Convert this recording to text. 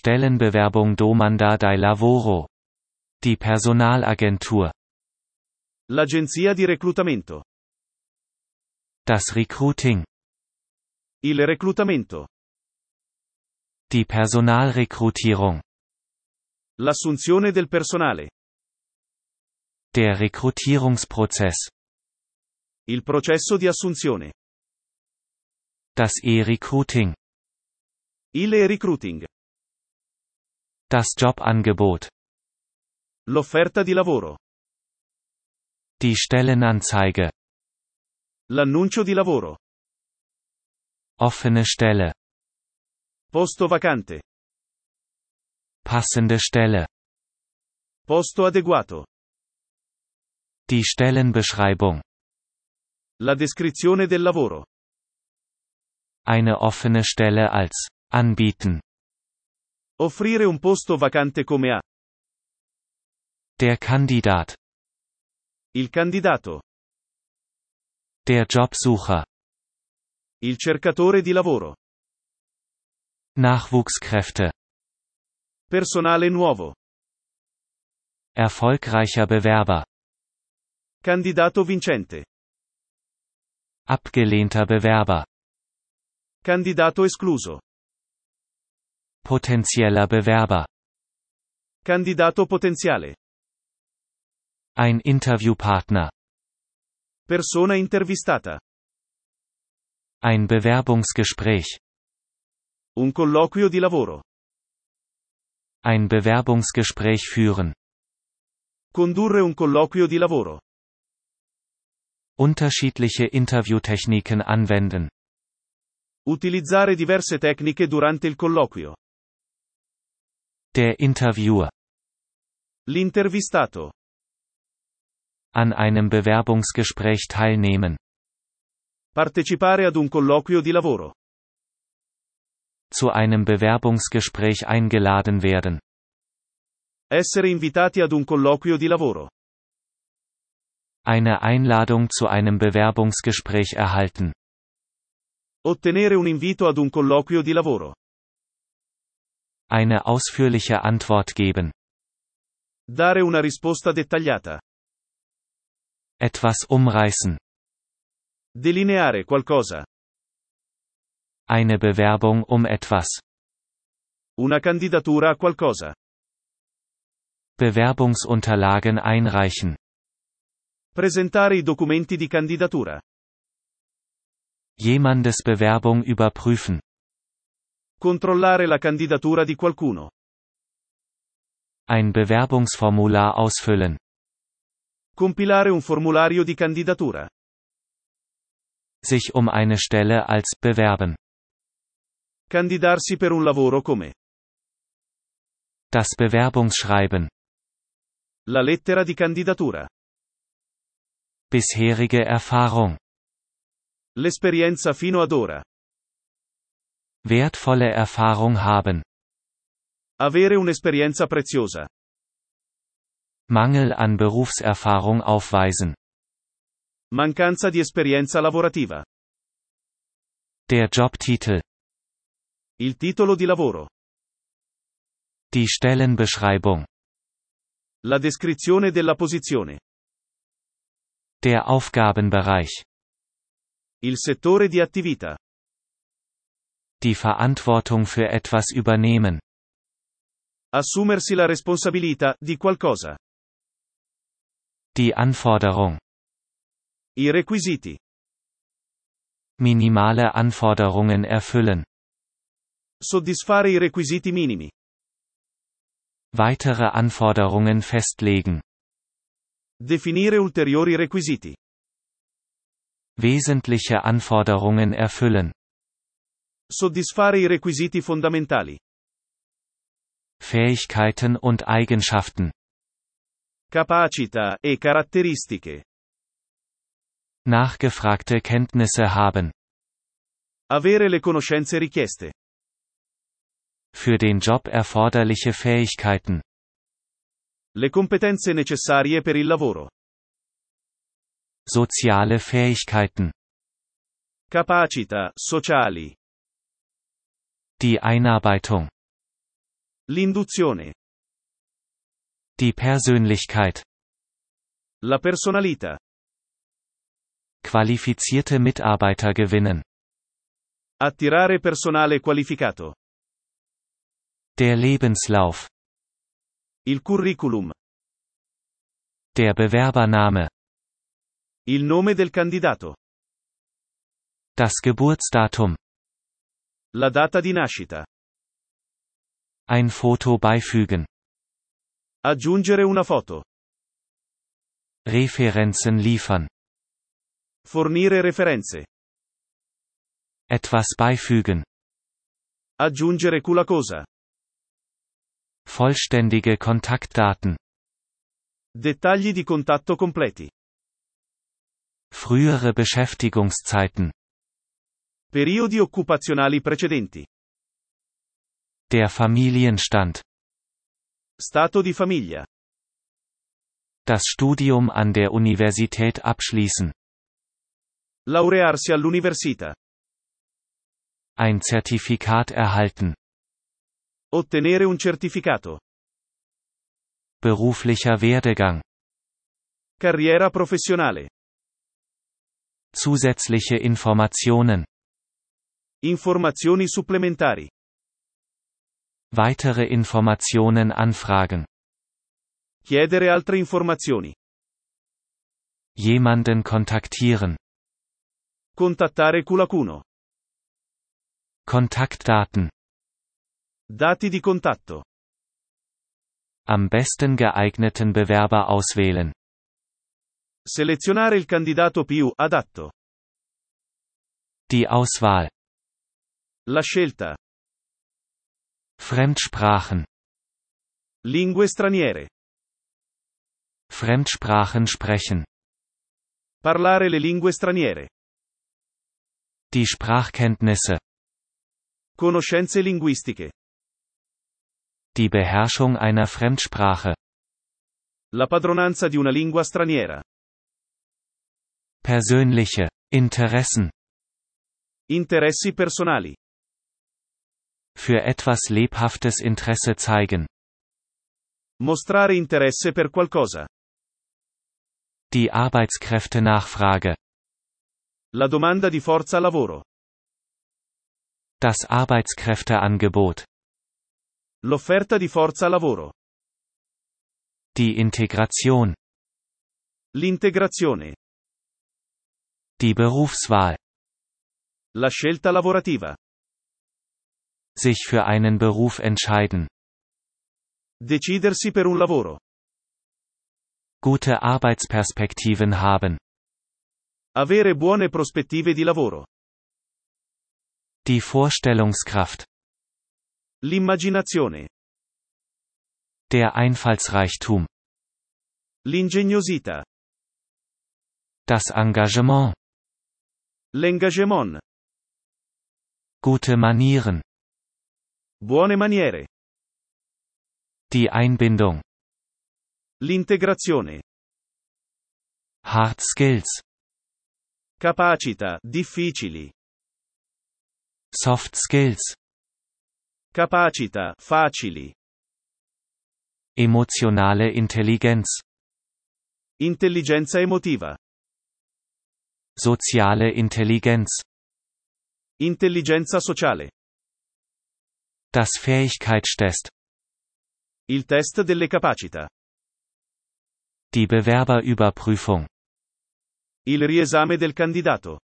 Stellenbewerbung Domanda di lavoro. Die Personalagentur. L'agenzia di reclutamento. Das Recruiting. Il reclutamento. Die Personalrekrutierung. L'assunzione del personale. Der Rekrutierungsprozess. Il processo di assunzione. Das E-Recruiting. Il e-recruiting. Das Jobangebot. L'offerta di lavoro. Die Stellenanzeige. L'annuncio di lavoro. Offene Stelle. Posto vacante. Passende Stelle. Posto adeguato. Die Stellenbeschreibung. La descrizione del lavoro. Eine offene Stelle als anbieten. Offrire un posto vacante come a. Der Kandidat. Il candidato. Der Jobsucher. Il cercatore di lavoro. Nachwuchskräfte. Personale nuovo. Erfolgreicher Bewerber. Candidato vincente. Abgelehnter Bewerber. Candidato escluso. Potenzieller Bewerber. Candidato potenziale. Ein Interviewpartner. Persona intervistata. Ein Bewerbungsgespräch. Un colloquio di lavoro. Ein Bewerbungsgespräch führen. Condurre un colloquio di lavoro. Unterschiedliche Interviewtechniken anwenden. Utilizzare diverse tecniche durante il colloquio. Der Interviewer. L'intervistato. An einem Bewerbungsgespräch teilnehmen. Partecipare ad un colloquio di lavoro. Zu einem Bewerbungsgespräch eingeladen werden. Essere invitati ad un colloquio di lavoro. Eine Einladung zu einem Bewerbungsgespräch erhalten. Ottenere un invito ad un colloquio di lavoro. Eine ausführliche Antwort geben. Dare una risposta dettagliata. Etwas umreißen. Delineare qualcosa. Eine Bewerbung um etwas. Una candidatura a qualcosa. Bewerbungsunterlagen einreichen. Presentare i documenti di candidatura. Jemandes Bewerbung überprüfen. Controllare la candidatura di qualcuno. Ein Bewerbungsformular ausfüllen. Compilare un formulario di candidatura. Sich um eine Stelle als bewerben. Candidarsi per un lavoro come. Das Bewerbungsschreiben. La lettera di candidatura. Bisherige Erfahrung. L'esperienza fino ad ora. Wertvolle Erfahrung haben. Avere un'esperienza preziosa. Mangel an Berufserfahrung aufweisen. Mancanza di esperienza lavorativa. Der Jobtitel. Il titolo di lavoro. Die Stellenbeschreibung. La descrizione della posizione. Der Aufgabenbereich. Il settore di attività. Die Verantwortung für etwas übernehmen. Assumersi la responsabilità di qualcosa. Die Anforderung. I requisiti. Minimale Anforderungen erfüllen. Soddisfare i requisiti minimi. Weitere Anforderungen festlegen. Definire ulteriori requisiti. Wesentliche Anforderungen erfüllen. Soddisfare i requisiti fondamentali. Fähigkeiten und Eigenschaften. Capacità e caratteristiche. Nachgefragte Kenntnisse haben. Avere le conoscenze richieste. Für den Job erforderliche Fähigkeiten. Le competenze necessarie per il lavoro. Soziale Fähigkeiten. Capacità sociali. Die Einarbeitung. L'induzione. Die Persönlichkeit. La personalità. Qualifizierte Mitarbeiter gewinnen. Attirare personale qualificato. Der Lebenslauf. Il curriculum. Der Bewerbername. Il nome del candidato. Das Geburtsdatum. La data di nascita. Ein Foto beifügen. Aggiungere una foto. Referenzen liefern. Fornire referenze. Etwas beifügen. Aggiungere qualcosa. Vollständige Kontaktdaten. Dettagli di contatto completi. Frühere Beschäftigungszeiten. Periodi occupazionali precedenti. Der Familienstand. Stato di famiglia. Das Studium an der Universität abschließen. Laurearsi all'università. Ein Zertifikat erhalten. Ottenere un certificato. Beruflicher Werdegang. Carriera professionale. Zusätzliche Informationen. Informazioni supplementari. Weitere Informationen anfragen. Chiedere altre informazioni. Jemanden kontaktieren. Contattare qualcuno. Kontaktdaten. Dati di contatto. Am besten geeigneten Bewerber auswählen. Selezionare il candidato più adatto. Die Auswahl. La scelta. Fremdsprachen. Lingue straniere. Fremdsprachen sprechen. Parlare le lingue straniere. Die Sprachkenntnisse. Conoscenze linguistiche. Die Beherrschung einer Fremdsprache. La padronanza di una lingua straniera. Persönliche Interessen. Interessi personali. Für etwas lebhaftes Interesse zeigen. Mostrare interesse per qualcosa. Die Arbeitskräftenachfrage. La domanda di forza lavoro. Das Arbeitskräfteangebot. L'offerta di forza lavoro. Die Integration. L'integrazione. Die Berufswahl. La scelta lavorativa. Sich für einen Beruf entscheiden. Decidersi per un lavoro. Gute Arbeitsperspektiven haben. Avere buone prospettive di lavoro. Die Vorstellungskraft. L'immaginazione. Der Einfallsreichtum. L'ingegnosità. Das Engagement. L'engagement. Gute Manieren. Buone maniere. Die Einbindung. L'integrazione. Hard Skills. Capacità, difficili. Soft Skills. Capacità, facili. Emotionale Intelligenz. Intelligenza emotiva. Soziale Intelligenz. Intelligenza sociale. Das Fähigkeitstest. Il test delle capacità. Die Bewerberüberprüfung. Il riesame del candidato.